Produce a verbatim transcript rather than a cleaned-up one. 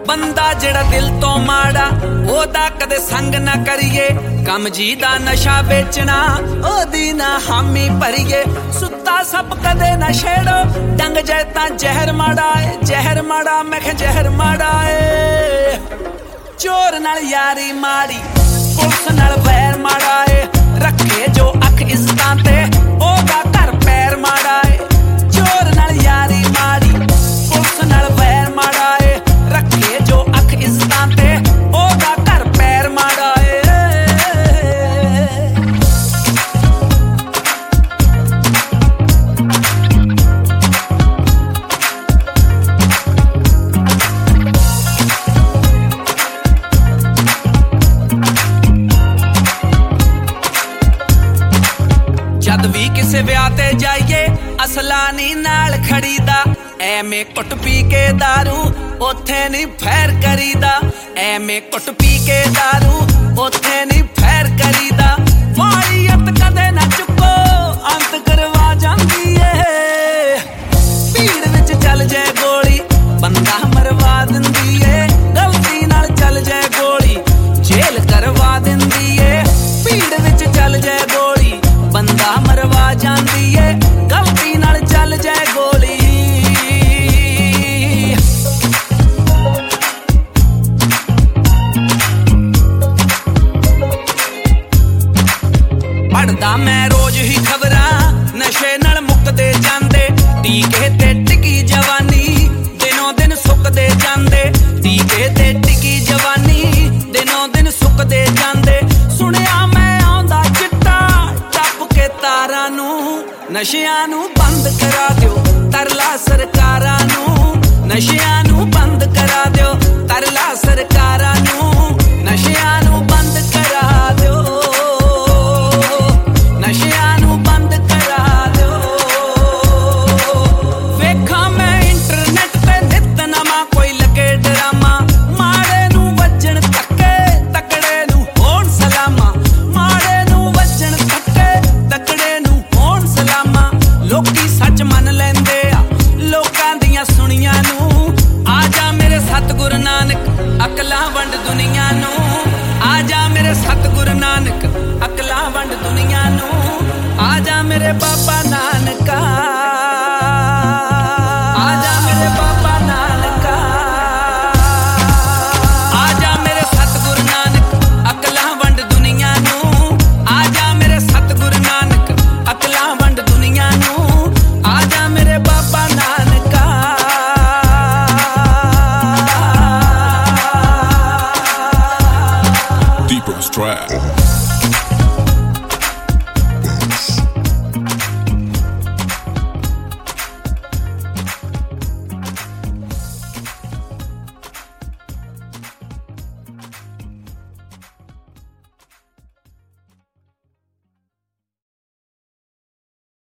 ਬੰਦਾ ਜਿਹੜਾ ਦਿਲ ਤੋਂ ਮਾੜਾ ਉਹਦਾ ਕਦੇ ਸੰਗ ਨਾ ਕਰੀਏ ਕੰਮ ਜੀ ਦਾ ਨਸ਼ਾ ਵੇਚਣਾ ਉਹਦੀ ਨਾ ਹਾਮੀ ਭਰੀਏ ਸੁੱਤਾ ਸੱਪ ਕਦੇ ਨਾ ਛੇੜੋ ਡੰਗ ਜਾਏ ਤਾਂ ਜ਼ਹਿਰ ਮਾੜਾ ਏ ਜ਼ਹਿਰ ਮਾੜਾ ਮੈਂ ਕਿਹਾ ਜ਼ਹਿਰ ਮਾੜਾ ਏ ਚੋਰ ਨਾਲ ਯਾਰੀ ਮਾੜੀ ਪੁਲਿਸ ਨਾਲ ਵੈਰ ਮਾੜਾ ਏ ਰੱਖੇ ਜੋ ਅੱਖ ਇੱਜ਼ਤਾਂ ਤੇ ਉਹਦਾ ਘਰ ਪੈਰ ਮਾੜਾ ਏ ਚੋਰ ਨਾਲ ਯਾਰੀ ਮਾੜੀ ਪੁਲਿਸ ਨਾਲ ਵੈਰ ਮਾੜਾ ਏ ਰੱਖੇ ਜੋ ਅੱਖ ਇੱਜ਼ਤਾਂ ਤੇ ਉਹਦਾ ਘਰ ਪੈਰ ਮਾੜਾ ਏ ਜਦ ਵੀ ਕਿਸੇ ਵਿਆਹ ਤੇ ਜਾਈਏ ਅਸਲਾ ਨੀ ਨਾਲ ਖੜੀਦਾ ਐਵੇਂ ਕੁੱਟ ਪੀ ਕੇ ਦਾਰੂ ਉੱਥੇ ਨੀ ਫੈਰ ਕਰੀਦਾ ਐਵੇਂ ਕੁੱਟ ਪੀ ਕੇ ਦਾਰੂ ਉੱਥੇ ਨੀ ਫੈਰ ਕਰੀਦਾ ਵਾਲੀਅਤ ਕਦੇ ਨਾ ਚੁੱਕੋ ਅੰਤ ਕਰਵਾ ਜਾਂਦੀ ਏ ਭੀੜ ਵਿੱਚ ਚੱਲ ਜਾਏ ਗੋਲੀ ਬੰਦਾ ਮਰਵਾ ਦਿੰਦੀ ਏ ਗਲਤੀ ਨਾਲ ਚੱਲ ਜਾਏ ਗੋਲੀ ਜੇਲ੍ਹ ਕਰਵਾ ਦਿੰਦੀ ਏ ਭੀੜ ਵਿੱਚ ਚੱਲ ਜਾਏ ਗੋਲੀ ਬੰਦਾ ਮਰਵਾ ਜਾਂਦੀ ਏ ਗਲਤੀ ਨਾਲ ਚੱਲ ਜਾਏ ਗੋਲੀ ਪੜਦਾ ਮੈਂ ਰੋਜ਼ ਹੀ ਖਬਰਾਂ ਨਸ਼ੇ ਨਾਲ ਮੁੱਕਦੇ ਜਾਂਦੇ ਟੀਕੇ ਤੇ ਟਿਕੀ ਜਵਾਨੀ ਦਿਨੋਂ ਦਿਨ ਸੁੱਕਦੇ ਜਾਂਦੇ ਟੀਕੇ ਤੇ ਟਿਕੀ ਜਵਾਨੀ ਦਿਨੋਂ ਦਿਨ ਸੁੱਕਦੇ ਜਾਂਦੇ ਸੁਣਿਆ ਮੈਂ ਆਉਂਦਾ ਚਿੱਟਾ ਟੱਪ ਕੇ ਤਾਰਾਂ ਨੂੰ ਨਸ਼ਿਆਂ ਨੂੰ ਬੰਦ ਕਰਾ ਦਿਓ ਤਰਲਾ ਸਰਕਾਰਾਂ ਨੂੰ ਨਸ਼ਿਆਂ ਨੂੰ ਬੰਦ ਕਰਾ ਦਿਓ ਤਰਲਾ ਸਰਕਾਰਾਂ ਨੂੰ ਨਸ਼ਿਆਂ ਨੂੰ ਬੰਦ ਕਰਾ ਦਿਓ ਨਸ਼ਿਆਂ ਨੂੰ ਬੰਦ ਕਰਾ ਦਿਓ ਵੇਖਾਂ ਮੈਂ ਇੰਟਰਨੈਟ ਤੇ ਨਿੱਤ ਨਵਾਂ ਕੋਈ ਲੱਗੇ ਡਰਾਮਾ ਮਾੜੇ ਨੂੰ ਵੱਜਣ ਧੱਕੇ ਤਕੜੇ ਨੂੰ ਹੋਣ ਸਲਾਮਾਂ ਮਾੜੇ ਨੂੰ ਵੱਜਣ ਧੱਕੇ ਤਕੜੇ ਨੂੰ ਹੋਣ ਸਲਾਮਾਂ ਲੋਕੀ ਸੱਚ ਮੰਨ ਲੈਂਦੇ ਆ ਲੋਕਾਂ ਦੀਆਂ ਸੁਣੀਆਂ ਨੂੰ ਆ ਜਾ ਮੇਰੇ ਸਤਿਗੁਰੂ ਨਾਨਕ ਅਕਲਾਂ ਵੰਡ ਦੁਨੀਆ ਨੂੰ ਆ ਜਾ ਮੇਰੇ ਸਤਿਗੁਰੂ ਨਾਨਕ ਅਕਲਾਂ ਵੰਡ ਦੁਨੀਆ ਨੂੰ ਆ ਜਾ ਮੇਰੇ ਬਾਬਾ ਨਾਨਕਾ ਆ ਜਾ ਮੇਰੇ ਬਾਬਾ ਨਾਨਕਾ ਆ ਜਾ ਮੇਰੇ ਸਤਿਗੁਰੂ ਨਾਨਕ ਅਕਲਾਂ ਵੰਡ ਦੁਨੀਆ ਨੂੰ ਆ ਜਾ ਮੇਰੇ ਸਤਿਗੁਰੂ ਨਾਨਕ ਅਕਲਾਂ ਵੰਡ ਦੁਨੀਆ ਨੂੰ ਆ ਜਾ ਮੇਰੇ ਬਾਬਾ ਨਾਨਕਾ Deeper Strap.